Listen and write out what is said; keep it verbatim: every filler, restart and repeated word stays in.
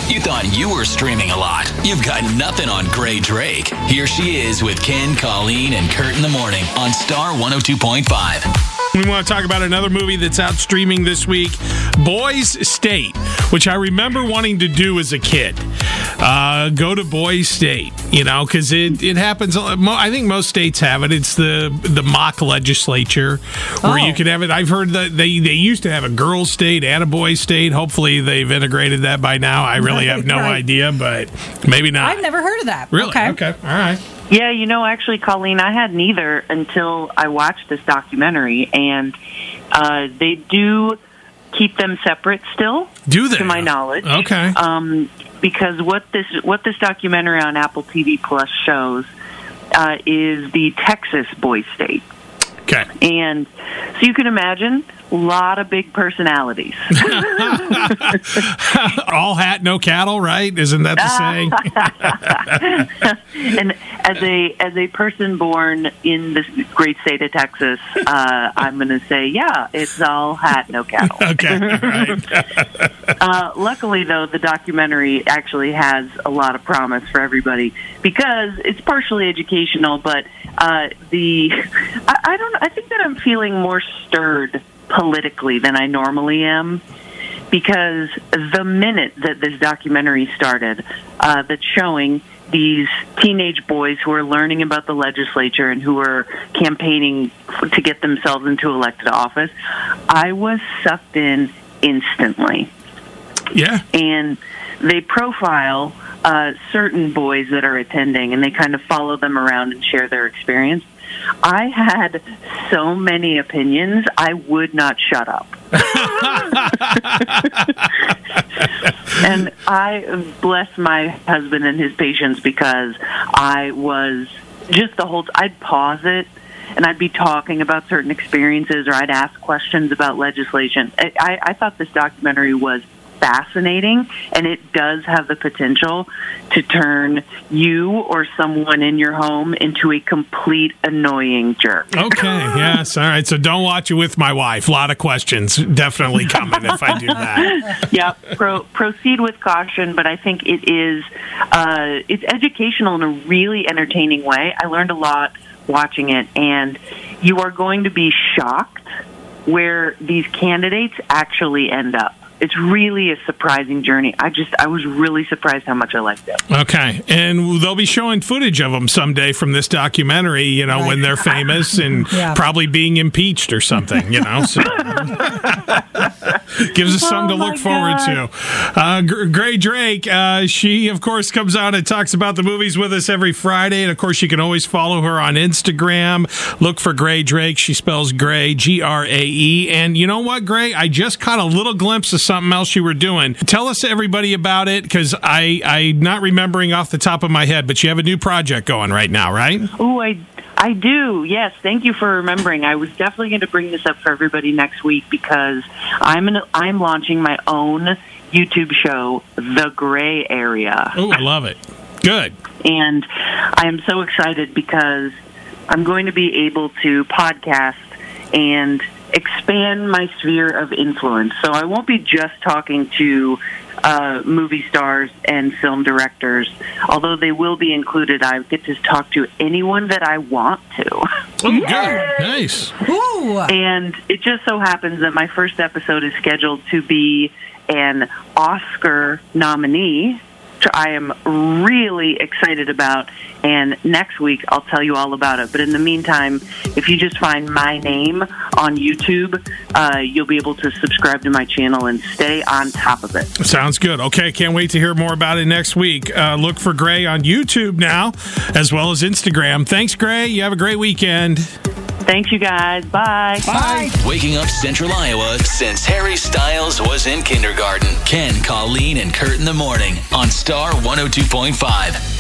You thought you were streaming a lot. You've got nothing on Gray Drake. Here she is with Ken, Colleen, and Kurt in the morning on Star one oh two point five. We want to talk about another movie that's out streaming this week, Boys State, which I remember wanting to do as a kid. Uh, go to Boys State, you know, because it, it happens. I think most states have it. It's the the mock legislature where Oh. you can have it. I've heard that they, they used to have a girls' state and a boys' state. Hopefully they've integrated that by now. I really have no Right. idea, but maybe not. I've never heard of that. Really? Okay. Okay. All right. Yeah, you know, actually, Colleen, I had neither until I watched this documentary, and uh, they do keep them separate still, Do they? to my knowledge. Okay. Um, because what this what this documentary on Apple T V Plus shows uh, is the Texas Boys State. Okay. And so you can imagine a lot of big personalities. All hat, no cattle, right? Isn't that the saying? And as a as a person born in this great state of Texas, uh, I'm going to say, yeah, it's all hat, no cattle. Okay. All right. Uh, luckily, though, the documentary actually has a lot of promise for everybody because it's partially educational, but uh, the I, I don't I think that I'm feeling more stirred politically than I normally am. Because the minute that this documentary started, uh, that's showing these teenage boys who are learning about the legislature and who are campaigning f- to get themselves into elected office, I was sucked in instantly. Yeah. And they profile uh, certain boys that are attending, and they kind of follow them around and share their experience. I had so many opinions, I would not shut up. And I bless my husband and his patience because I was just the whole, I'd pause it and I'd be talking about certain experiences or I'd ask questions about legislation. I, I, I thought this documentary was fascinating, and it does have the potential to turn you or someone in your home into a complete annoying jerk. Okay, yes, all right. So don't watch it with my wife. A lot of questions definitely coming if I do that. Yeah, pro- proceed with caution, but I think it is uh, it's educational in a really entertaining way. I learned a lot watching it, and you are going to be shocked where these candidates actually end up. It's really a surprising journey. I just, I was really surprised how much I liked it. Okay, and they'll be showing footage of them someday from this documentary, you know, Right. when they're famous and Yeah. probably being impeached or something, you know. So gives us something Oh, to look my forward God. to. Uh, Gr- Gray Drake, uh, she, of course, comes out and talks about the movies with us every Friday. And, of course, you can always follow her on Instagram. Look for Gray Drake. She spells Gray, G R A E. And you know what, Gray? I just caught a little glimpse of something else you were doing. Tell us, everybody, about it, because I, I'm not remembering off the top of my head, but you have a new project going right now, right? Oh, I, I do. Yes, thank you for remembering. I was definitely going to bring this up for everybody next week because I'm an, I'm launching my own YouTube show, The Gray Area. Oh, I love it. Good. And I am so excited because I'm going to be able to podcast and expand my sphere of influence. So I won't be just talking to uh, movie stars and film directors, although they will be included. I get to talk to anyone that I want to. Oh, good. Nice. Ooh. And it just so happens that my first episode is scheduled to be an Oscar nominee, which I am really excited about. And next week, I'll tell you all about it. But in the meantime, if you just find my name on YouTube, uh, you'll be able to subscribe to my channel and stay on top of it. Sounds good. Okay, can't wait to hear more about it next week. Uh, look for Gray on YouTube now, as well as Instagram. Thanks, Gray. You have a great weekend. Thanks, you guys. Bye. Bye. Waking up Central Iowa since Harry Styles was in kindergarten. Ken, Colleen, and Kurt in the morning on Star one oh two point five.